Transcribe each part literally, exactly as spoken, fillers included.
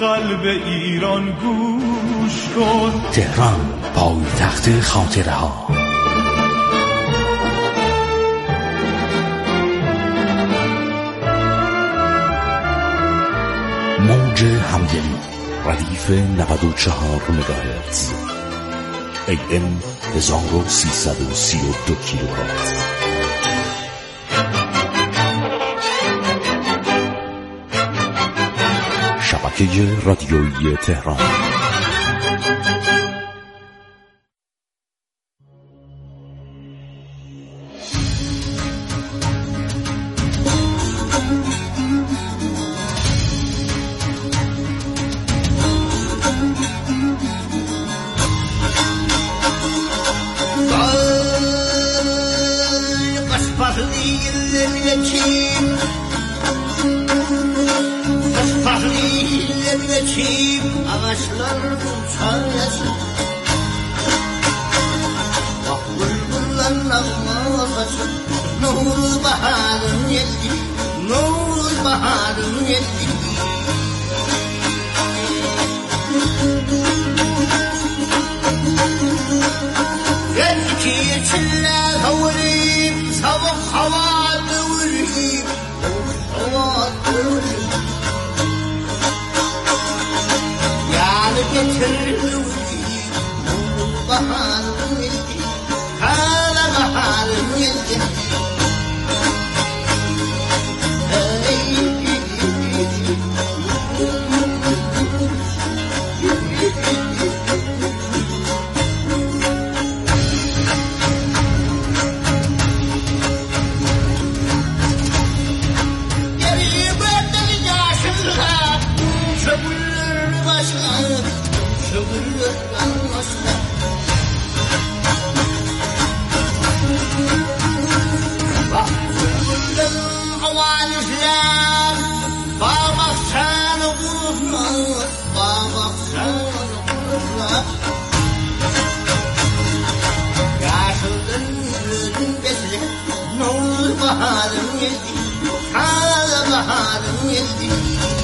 قلب ایران گوش کن. تهران، پایتخت خاطره ها. موج همدلی، ردیف نود و چهار مگاهرتز، ای ام هزار و سیصد و سی و دو کیلوهرتز. شبکه رادیویی تهران. Ağaçlar uçar yaşır, bak bülbüller nağma saçır. Novruz baharın geldi, Novruz baharın geldi. Gel ki yeşiller havurayım, sabah hava dövüreyim, hava dövüreyim. Getirdim baharım geldi, hala baharım geldi. Geriye bıraktım yaşımda, çöpürler başına. Bak bülbülden havan işler, bağ sen okurlar, bağ sen okurlar. Yaşıldın yüzün besle, Novruz baharım geldi, hala baharım geldi.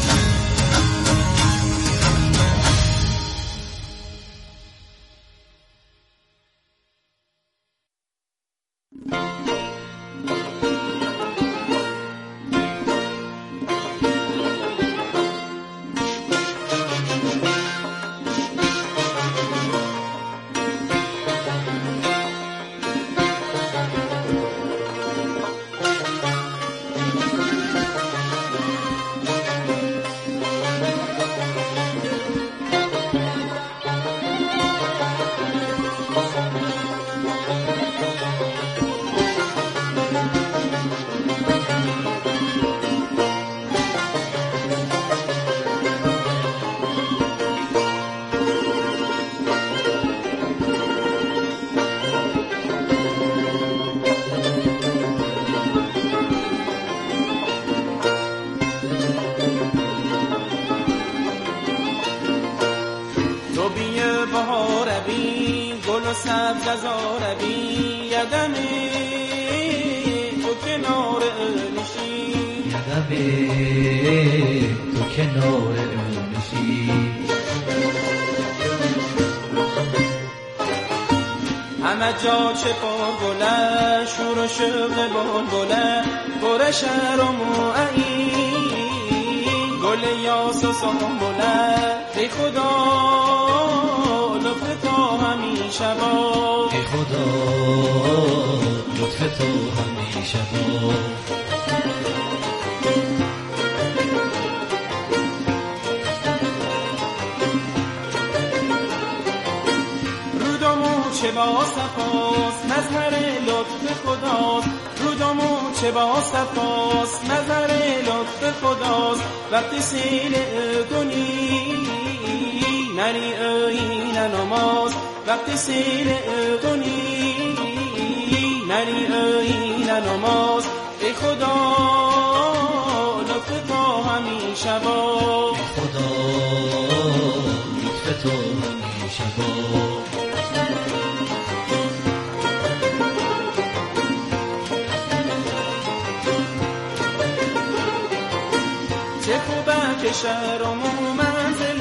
سبز از آربی یدمی تو کنار نشی یدمی تو کنار نشی همه جا چه پار گله شور و شوق بلبله پر شهر و موعی گل یاس و سنبله ای خدا لطف تو همیشه با ای خدا لطف تو همیشه با رودامو چه با صفاست مظهر لطف خداست رودامو چه با صفاست مظهر لطف خداست وقتی سیل کنی نری این نماز وقتی سیل کنی نری این نماز ای خدا لطف تو همیشه با ای خدا لطف تو همیشه با چه خوبه که شهر و منزل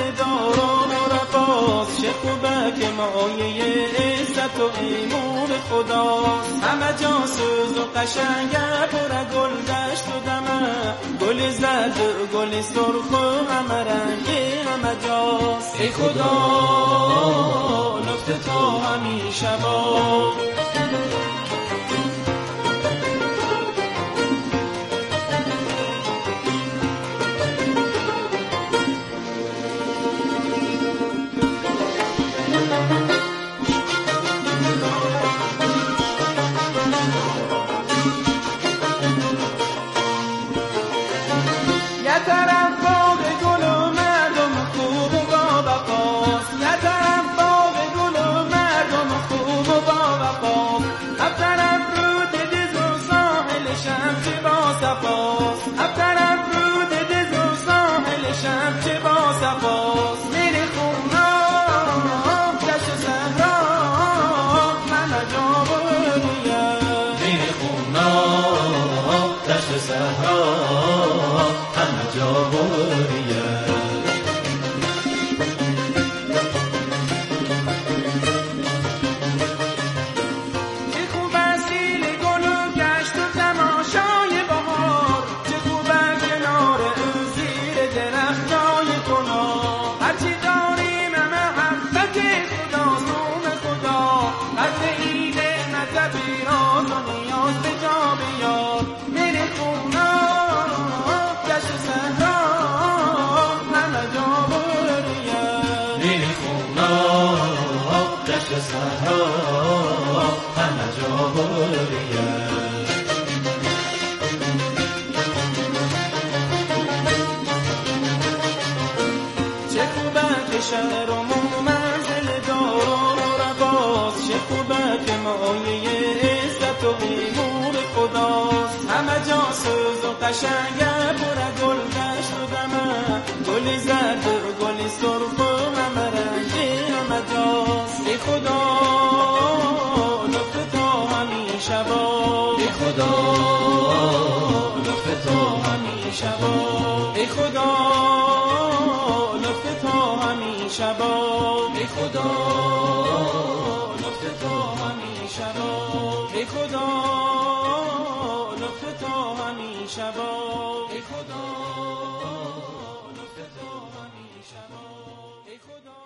که مایه عزت و ایمون خداست. همه جا سوز و قشنگه پر گل دشت و دمه، گل زرد و گل سرخ و همه رنگی همه جاست. ای خدا لطف تو همیشه با شهر و منزل داران و رواست. چه خوبه که مایه عزت و ایمون خداست. همه جا سوز و قشنگه پر گل دشت و دمه، گل زرد و گل سرخ و همه رنگی همه جاست. ای خدا لطف تو همیشه با، ای خدا لطف تو همیشه با، ای خدا شبا، ای خدا لطف تو همیشه با، ای خدا لطف تو همیشه با، ای خدا لطف تو همیشه با، ای خدا.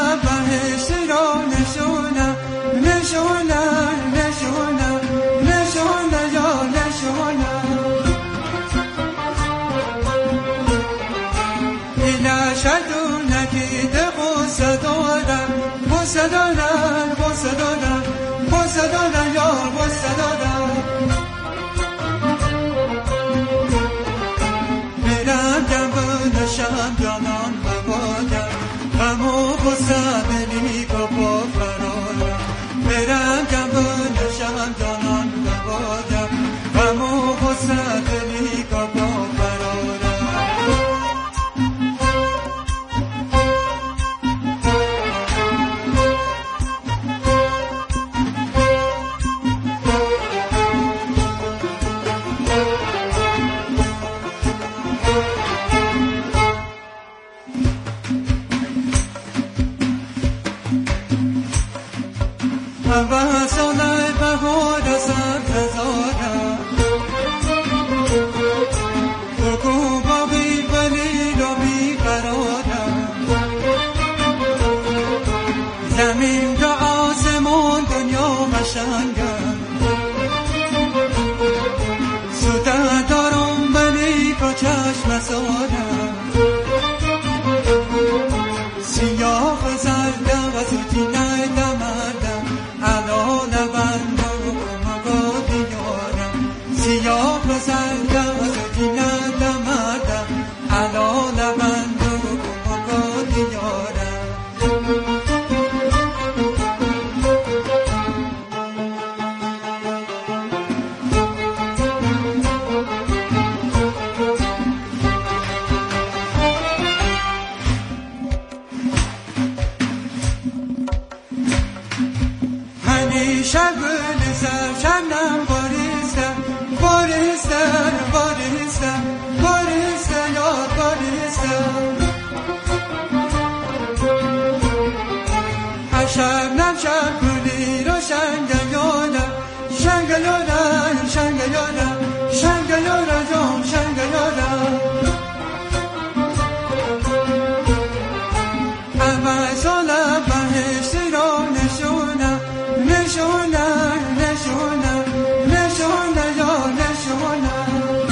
نشونه نشونه نشونه بوسه دادن بوسه دادن بوسه دادن یار بوسه دادن میرم گم نشم جانان ببادم غم و غصه دلی کپا فرارم میرم گم نشم جانان ببادم غم و غصه دلی کپا فرارم و سالای بهار سبز زادم بگو با بی بلیل و بی قرارم زمین تا آسمان دنیا قشنگم سوده دارم ولی با چشم سادم سیاه زردم و زودی ندمردم علا لبندم و کمگا دیارم سیاه زردم و زودی ندمردم علا لبندم و کمگا دیارم شبل سر شبنم باریستم باریستم باریستم باریستم یار باریستم شبنم شبلی رو شنگلیارم شنگلیارم شنگلیارم شنگلیارم جان شنگلیارم اول سالم بهشتی را نشونم نشونه نشونه نشونه یا نشونه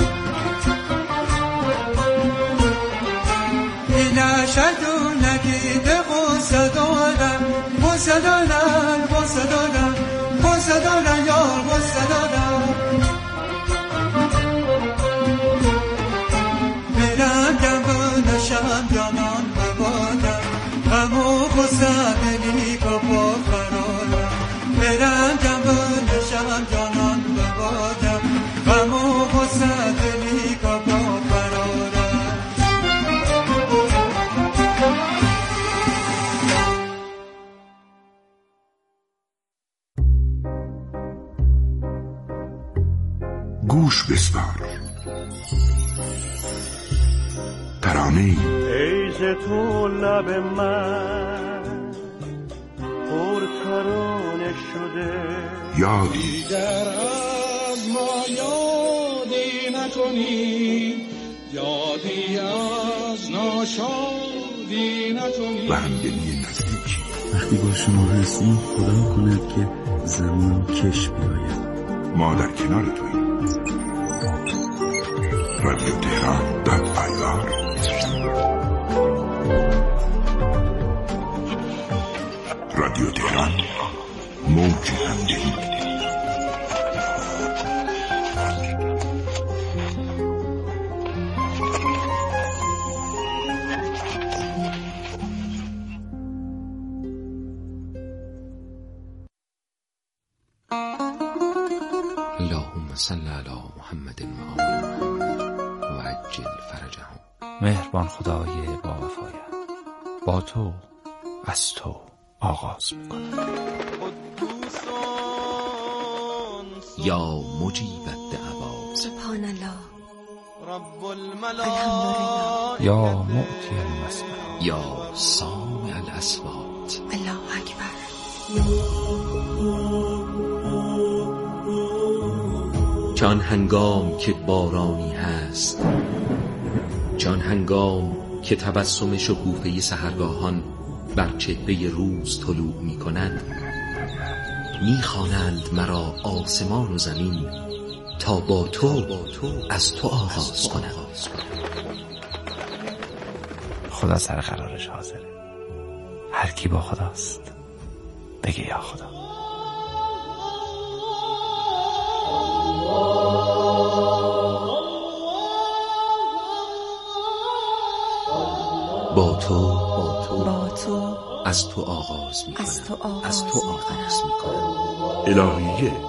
اینا شدونه که ده غصه دارم غصه دارم غصه دارم غصه دارم یا غصه دارم میرم گم نشم جانان ببادم غم و غصه دلی کپا فرارم میرم گم نشم جانان ببادم غم و غصه دلی کپا فرارم گوش بسپار ترانه‌ای ای ز تو لب من پر ترانه شده یادی دیگر از ما یادی نکنی یادی از ناشادی نکنی و همدلی نزدیکی. وقتی با شما هستیم خدا کند که زمان کش بیاید. ما در کنار توییم. رادیو تهران داد پایدار. رادیو تهران موج همدلی. اللهم صل علی محمد و آل محمد و عجل فرجهم. مهربان خدای با وفایت با تو از تو آغاز میکنم. یا مجیب الدعوا سبحان الله رب الحمدلله یا معطی المسمع یا سامع الاصوات الله اکبر. چون هنگام که بارانی هست، چون هنگام که تبسم شکوفه سحرگاهان بر چهره روز طلوع می کند، می خوانند مرا آسمان و زمین تا با تو از تو آغاز کنم. خدا سر قرارش حاضره. هر کی با خداست بگه یا خدا. با تو با تو با تو از تو آغاز می کنم از تو آغاز, از تو آغاز می کنم. الهیه.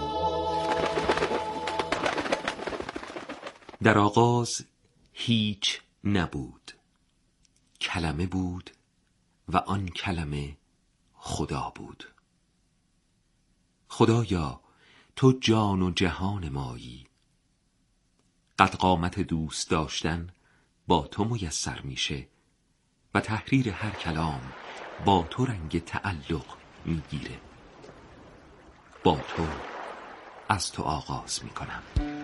در آغاز هیچ نبود، کلمه بود و آن کلمه خدا بود. خدایا تو جان و جهان مایی، قد قامت دوست داشتن با تو میسر میشه و تحریر هر کلام با تو رنگ تعلق میگیره. با تو از تو آغاز میکنم.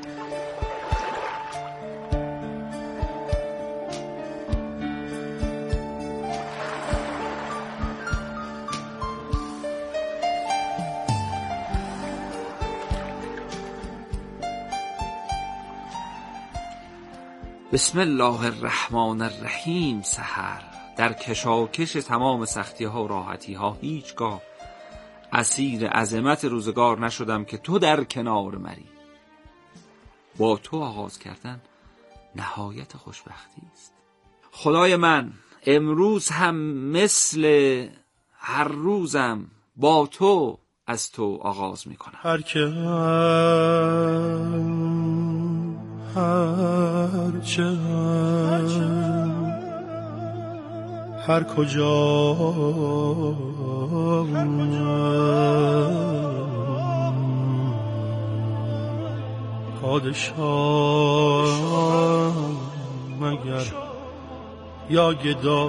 بسم الله الرحمن الرحیم. سحر در کشاکش تمام سختی ها و راحتی ها هیچگاه اسیر عظمت روزگار نشدم که تو در کنار منی. با تو آغاز کردن نهایت خوشبختی است. خدای من امروز هم مثل هر روزم با تو از تو آغاز می کنم. هر که هر چه هر کجا پادشاه مگر یا گدا،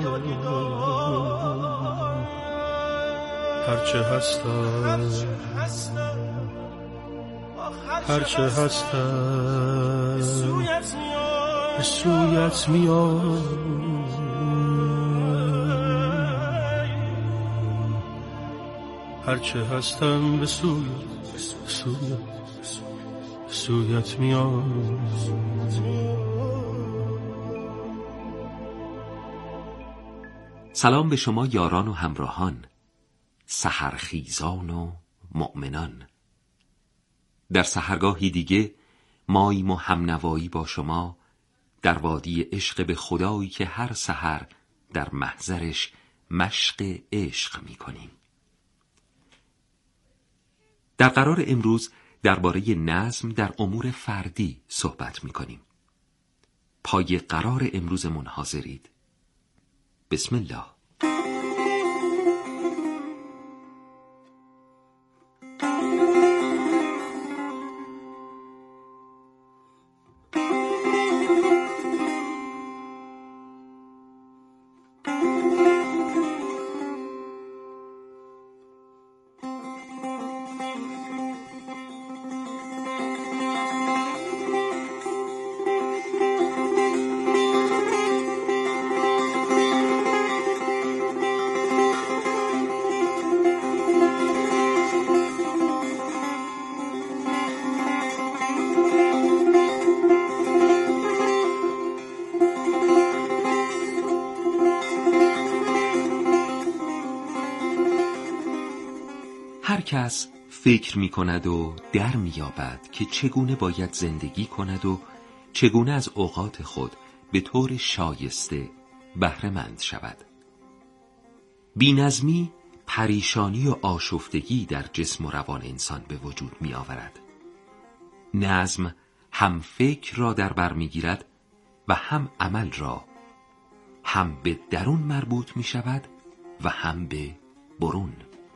هرچه هستم هرچه هستم به سویت میام، هرچه هستم به سویت سویت سویت میام. سلام به شما یاران و همراهان، سحرخیزان و مؤمنان. در سحرگاهی دیگه ماییم و همنوایی با شما در وادی عشق به خدایی که هر سحر در محضرش مشق عشق می کنیم. در قرار امروز درباره نظم در امور فردی صحبت می کنیم. پای قرار امروزمون حاضرید؟ بسم الله. هر کس فکر می کند و در می یابد که چگونه باید زندگی کند و چگونه از اوقات خود به طور شایسته بهره مند شود. بی‌نظمی پریشانی و آشفتگی در جسم و روان انسان به وجود می آورد. نظم هم فکر را در بر می گیرد و هم عمل را، هم به درون مربوط می شود و هم به برون.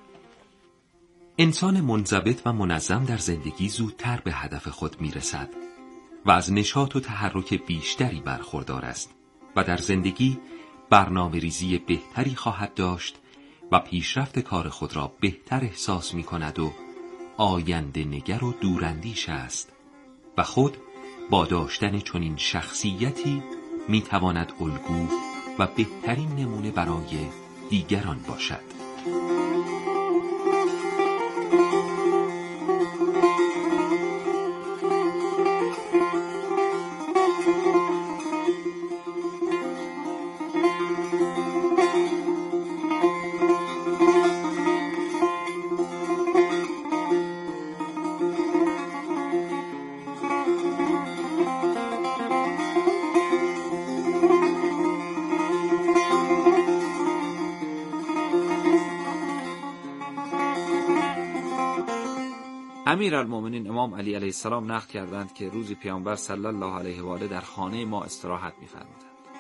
انسان منضبط و منظم در زندگی زودتر به هدف خود می رسد و از نشاط و تحرک بیشتری برخوردار است و در زندگی برنامه ریزی بهتری خواهد داشت و پیشرفت کار خود را بهتر احساس می کند و آینده نگر و دوراندیش است و خود با داشتن چنین شخصیتی می تواند الگو و بهترین نمونه برای دیگران باشد. امیرالمومنین امام علی علیه السلام نقل کردند که روزی پیامبر صلی الله علیه و آله در خانه ما استراحت می‌فرمودند.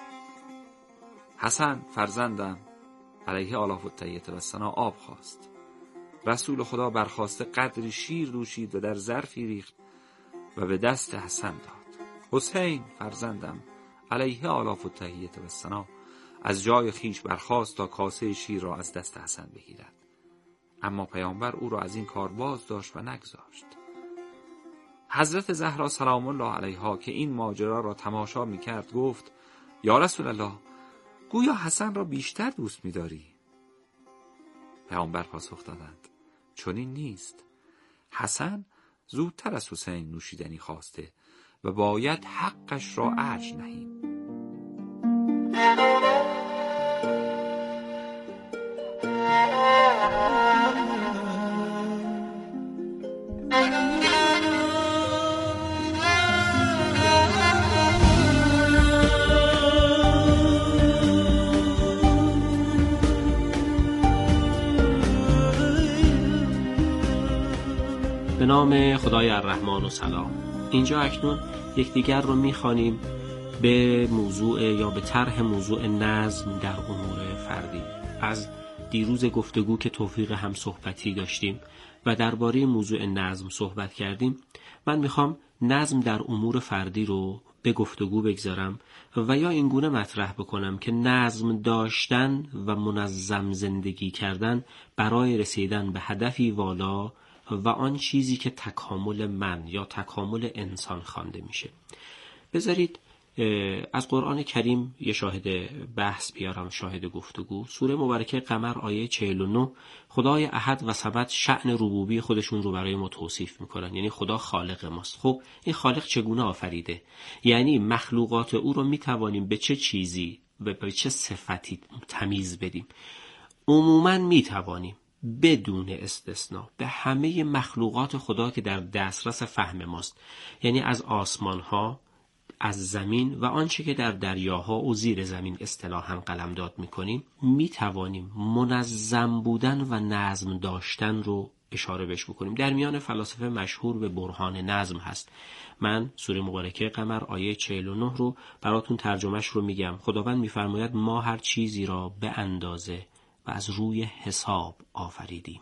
حسن فرزندم علیه آلاف التحیة و الثنا آب خواست. رسول خدا برخاسته قدری شیر دوشید و در ظرفی ریخت و به دست حسن داد. حسین فرزندم علیه آلاف التحیة و الثنا از جای خیش برخاست تا کاسه شیر را از دست حسن بگیرد، اما پیامبر او را از این کار باز داشت و نگذاشت. حضرت زهرا سلام الله علیها که این ماجرا را تماشا می‌کرد گفت: یا رسول الله، گویا حسن را بیشتر دوست می‌داری؟ پیامبر پاسخ دادند: چنین نیست. حسن زودتر از حسین نوشیدنی خواسته و باید حقش را ارج نهیم. به نام خدای الرحمن و سلام. اینجا اکنون یکدیگر رو میخوانیم به موضوع یا به طرح موضوع نظم در امور فردی. از دیروز گفتگو که توفیق هم صحبتی داشتیم و درباره موضوع نظم صحبت کردیم، من میخوام نظم در امور فردی رو به گفتگو بگذارم و یا اینگونه مطرح بکنم که نظم داشتن و منظم زندگی کردن برای رسیدن به هدفی والا و آن چیزی که تکامل من یا تکامل انسان خوانده میشه. بذارید از قرآن کریم یه شاهد بحث بیارم، شاهد گفتگو. سوره مبارکه قمر آیه چهل و نه، خدای احد و صمد شأن ربوبی خودشون رو برای ما توصیف میکنن، یعنی خدا خالق ماست. خب این خالق چگونه آفریده؟ یعنی مخلوقات او رو میتوانیم به چه چیزی و به چه صفتی تمیز بدیم؟ عموماً میتوانیم بدون استثناء به همه مخلوقات خدا که در دسترس فهم ماست، یعنی از آسمان ها، از زمین و آنچه که در دریاها و زیر زمین اصطلاحاً قلمداد میکنیم، میتوانیم منظم بودن و نظم داشتن رو اشاره بهش بکنیم. در میان فلاسفه مشهور به برهان نظم هست. من سوره مبارکه قمر آیه چهل و نه رو براتون ترجمهش رو میگم. خداوند میفرماید ما هر چیزی را به اندازه و از روی حساب آفریدیم.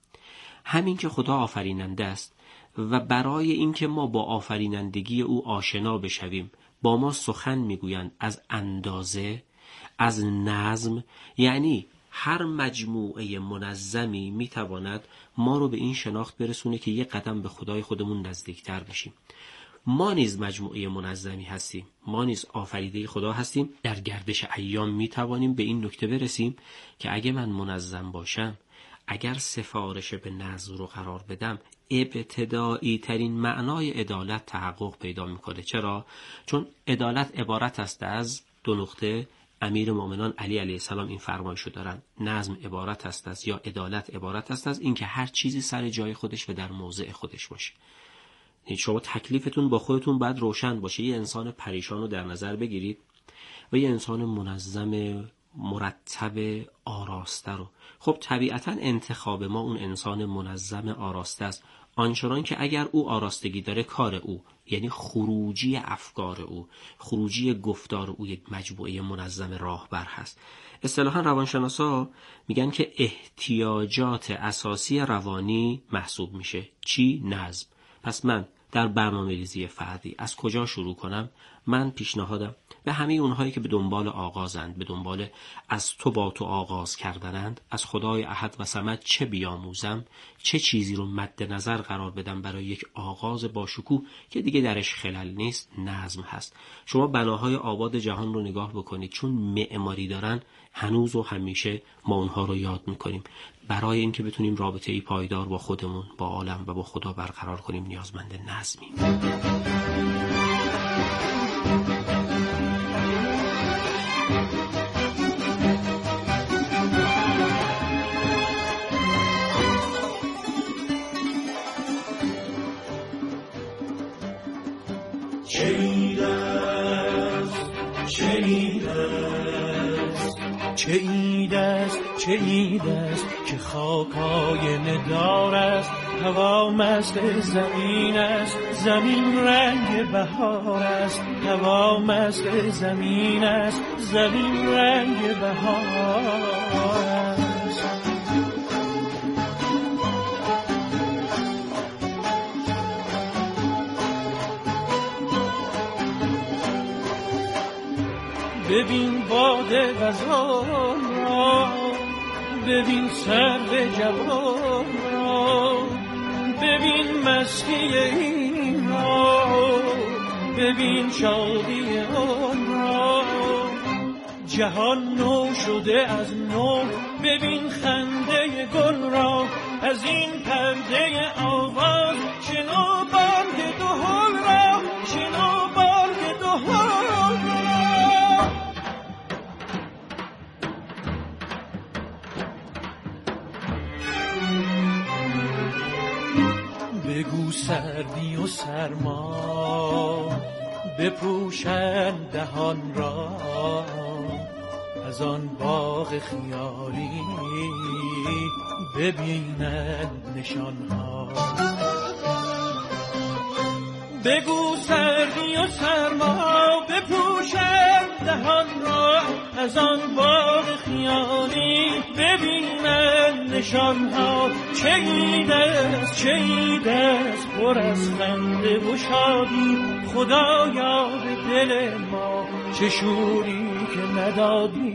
همین که خدا آفریننده است و برای اینکه ما با آفرینندگی او آشنا بشویم با ما سخن میگویند از اندازه، از نظم، یعنی هر مجموعه منظمی میتواند ما رو به این شناخت برسونه که یک قدم به خدای خودمون نزدیکتر بشیم. ما نیز مجموعه منظمی هستیم، ما نیز آفریده خدا هستیم. در گردش ایام می توانیم به این نکته برسیم که اگه من منظم باشم، اگر سفارش به نظم رو قرار بدم، ابتدایی ترین معنای عدالت تحقق پیدا میکنه. چرا؟ چون عدالت عبارت است از دو نقطه. امیر مومنان علی علیه السلام این فرمایشو دارن: نظم عبارت است از یا عدالت عبارت است از اینکه هر چیزی سر جای خودش و در موضع خودش باشه. شما تکلیفتون با خودتون باید روشن باشه. یه انسان پریشان رو در نظر بگیرید و یه انسان منظم، مرتب، آراسته رو. خب طبیعتاً انتخاب ما اون انسان منظم آراسته است، آنچنان که اگر او آراستگی داره کار او، یعنی خروجی افکار او، خروجی گفتار او یک مجموعه منظم راهبر هست. اصطلاحاً روانشناسا میگن که احتیاجات اساسی روانی محسوب میشه چی؟ نظم. پس من در برنامه‌ریزی فردی از کجا شروع کنم؟ من پیشنهادم به همه اونهایی که به دنبال آغازند، به دنبال از تو با تو آغاز کردنند، از خدای احد و صمد چه بیاموزم، چه چیزی رو مد نظر قرار بدم برای یک آغاز با شکوه که دیگه درش خلل نیست، نظم هست. شما بناهای آباد جهان رو نگاه بکنید، چون معماری دارن هنوز و همیشه ما اونها رو یاد میکنیم. برای اینکه بتونیم رابطه‌ای پایدار با خودمون، با عالم و با خدا برقرار کنیم نیازمند نظمیم. چه ایدست چه عید است که خاکای ندار است، هوا مست زمین است، زمین رنگ بهار است، هوا مست زمین است، زمین رنگ بهار است. ببین باد غزال را، ببین سرو جوان را، ببین مستی این را، ببین شادی آن را. جهان نو شده از نو، ببین خنده گل را، از این پرده آواز شنو بانگ دهل را، شنو بانگ دهل را. بگو سردی و سرما بپوشند دهان را، از آن باغ خیالی ببینند نشانها. بگو سردی و سرما بپوشند دهان را، از آن باغ خیالی ببینند نشانها. چه عید است، چه عید است پر از خنده و شادی، خدایا به دل ما چه شوری که ندادی.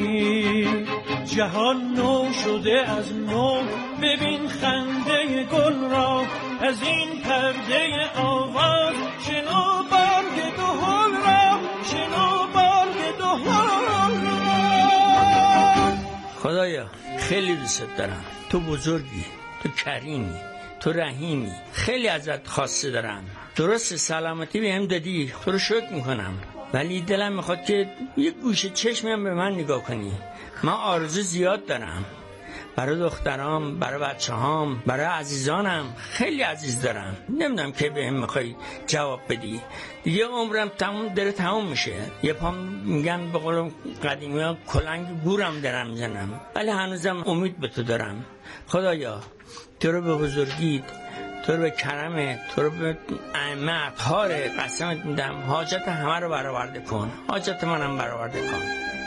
جهان نو شده از نو، ببین خنده گل را، از این پرده آواز شنو بانگ دهل را، شنو بانگ دهل را. خدایا خیلی دوست دارم، تو بزرگی، تو کریمی، تو رحیمی، خیلی ازت خواسته دارم. درست سلامتی بهم دادی، تو رو شکر میکنم، ولی دلم میخواد که یک گوشه چشمم به من نگاه کنی. من آرزو زیاد دارم برای دخترام، برای بچه هام، برای عزیزانم، خیلی عزیز دارم. نمیدونم که بهم میخوای جواب بدی. دیگه عمرم تموم داره تموم میشه. یه پا میگن به قول قدیمی ها کلنگ گورم دارم میزنم، ولی هنوزم امید به تو دارم. خدایا تو رو به بزرگیت، تو رو به کرمت، تو رو به ائمت هاره قسمت میدم، حاجت همه رو برآورده کن، حاجت منم برآورده کن.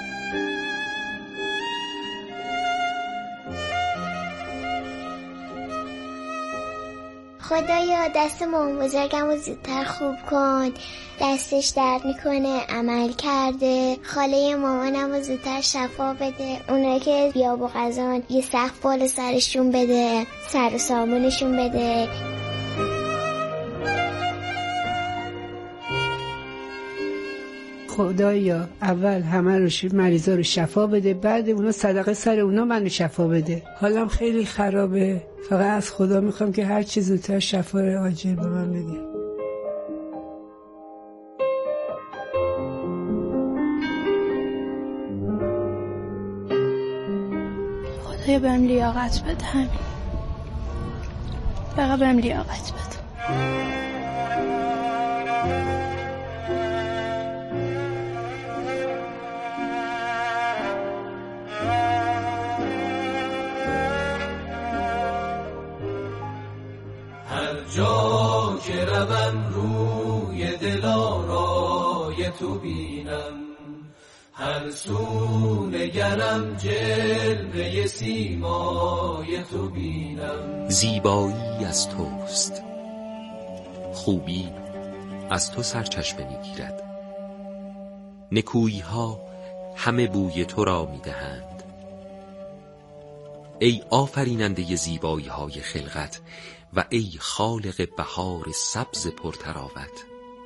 خدایا دست مامان بزرگم رو زودتر خوب کن، دستش درد میکنه، عمل کرده. خاله مامانم رو زودتر شفا بده، اونایی که بیاب و غذان یه سقف بالا سرشون بده، سر و سامونشون بده. خدایا اول همه رو مریضا رو شفا بده، بعد اونا صدقه سر اونا منو شفا بده. حالم خیلی خرابه، فقط از خدا میخوام که هر چه زودتر شفا عاجل به من بده. خدایا بهم لیاقت بده، همین فقط بهم لیاقت بده. جا که روم روی دلارای تو بینم، هر سو نگرم جلوه سیمای تو بینم. زیبایی از توست، خوبی از تو سرچشمه میگیرد، نکویی ها همه بوی تو را میدهند. ای آفریننده زیبایی های خلقت و ای خالق بهار سبز پرتراوت،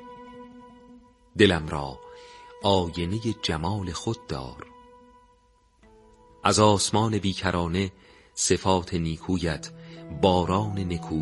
دلم را آینه جمال خود دار. از آسمان بیکرانه صفات نیکویت باران نکویی